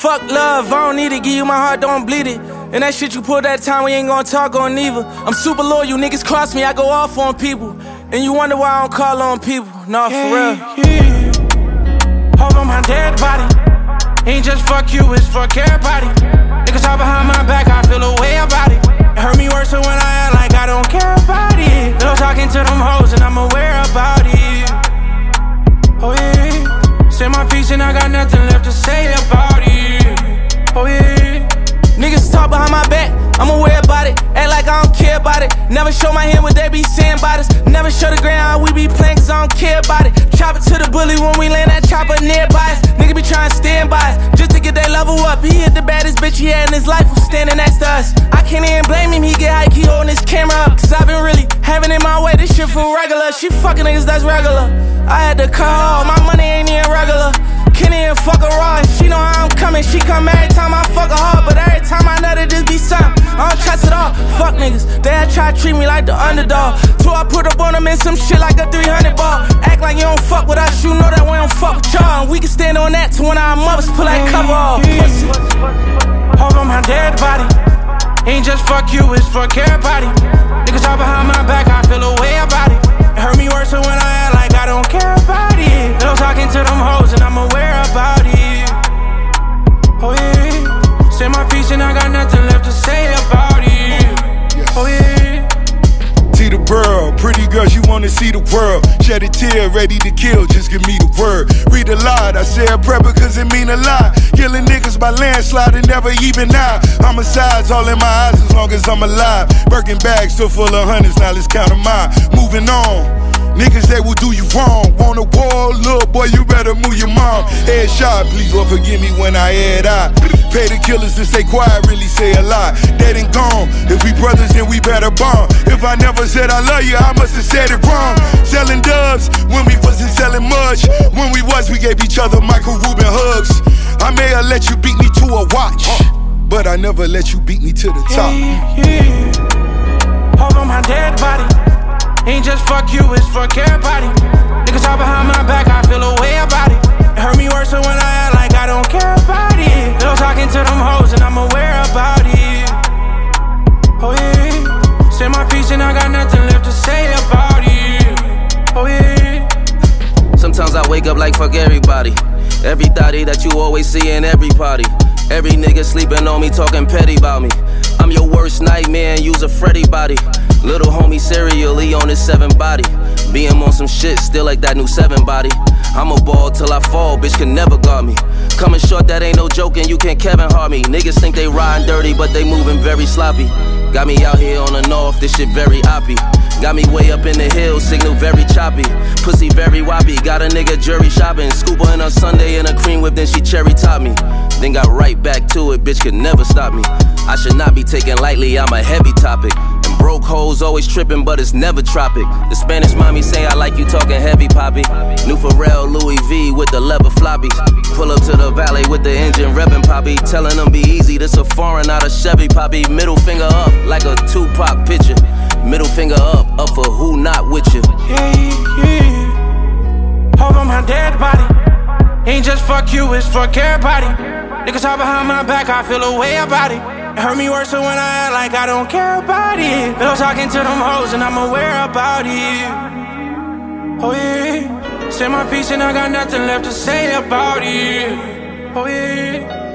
Fuck love, I don't need it. Give you my heart, don't bleed it. And that shit you pulled that time, we ain't gonna talk on neither. I'm super loyal, you niggas cross me, I go off on people. And you wonder why I don't call on people. Nah, for real. Over my dead body. Ain't just fuck you, it's fuck everybody. Niggas talk behind my back, I feel a way about it. It hurt me worse than when I act like I don't care about it. Little talking to them hoes and I'm aware about it. Oh yeah. Say my piece and I got nothing left to say about it. Oh yeah. Niggas talk behind my back, I'm aware about it. Act like I don't care about it. Never show my hand what they be saying about us. Never show the ground we be playing cause I don't care about it. Chop it to the bully when we land that chopper nearby us. Nigga be trying to stand by us just to get that level up. He hit the baddest bitch he had in his life who's standing next to us. I can't even blame him, he get hype, he holding his camera up. Cause I've been really having it my way, this shit feel regular. She fucking niggas that's regular. I had to cut her off, my money ain't even regular. Can't even fuck her raw, she know how I'm coming. She come every time I fuck her hard, but every time I know that just be something. I don't trust it all, fuck niggas. They try to treat me like the underdog. So I put up on them in some shit like a 300 ball. Act like you don't fuck with us, you know that we don't fuck with y'all. And we can stand on that to when our mothers pull that cover off. Over my dead body. Ain't just fuck you, it's fuck everybody. Niggas talk behind my back, I feel a way about it. It hurt me worse than when I act like I don't care about it. Little talking to them hoes and I'm aware about it. Oh yeah. Say my piece and I got nothing left to say about it. Oh yeah. See the world, pretty girls, you wanna see the world. Shed a tear, ready to kill, just give me the word. Read a lot, I say a prayer because it mean a lot. Killing niggas by landslide and never even out. Homicides all in my eyes as long as I'm alive. Birkin bags still full of hundreds, now let's count them out. Moving on. Niggas that will do you wrong. Want a war, little boy, you better move your mom. Headshot, please Lord forgive me when I head out. Pay the killers to stay quiet, really say a lot. Dead and gone, if we brothers then we better bond. If I never said I love you, I must have said it wrong. Selling doves, when we wasn't selling much. When we was, we gave each other Michael Rubin hugs. I may have let you beat me to a watch, but I never let you beat me to the top. Over my dead body. Ain't just fuck you, it's fuck everybody. Niggas talk behind my back, I feel a way about it. It hurt me worse than when I act like I don't care about it. Little talking to them hoes and I'm aware about it. Oh yeah. Say my piece and I got nothing left to say about it. Oh yeah. Sometimes I wake up like fuck everybody. Every thotty that you always see in every party. Every nigga sleeping on me, talking petty about me. I'm your worst nightmare and use a Freddy body. Little homie cereal, he on his 7 body. Being on some shit, still like that new 7 body. I'm a ball till I fall, bitch can never guard me. Coming short, that ain't no joking, you can't Kevin Hart me. Niggas think they riding dirty, but they moving very sloppy. Got me out here on the north, this shit very oppy. Got me way up in the hills, signal very choppy. Pussy very woppy, got a nigga jury shopping. Scuba in a Sunday and a cream whip, then she cherry top me. Then got right back to it, bitch could never stop me. I should not be taken lightly, I'm a heavy topic. And broke hoes always tripping, but it's never tropic. The Spanish mommy say I like you talking heavy, poppy. New Pharrell, Louis V with the leather floppies. Pull up to the valley with the engine revving, poppy. Telling them be easy, this a foreign, not a Chevy, poppy. Middle finger up like a Tupac picture. Middle finger up for who not with you. Yeah. Over my dead body. Ain't just fuck you, it's fuck everybody. Niggas talk behind my back, I feel a way about it. It hurt me worse than when I act like I don't care about it. Little talking to them hoes and I'm aware about it. Oh yeah. Say my piece and I got nothing left to say about it. Oh yeah.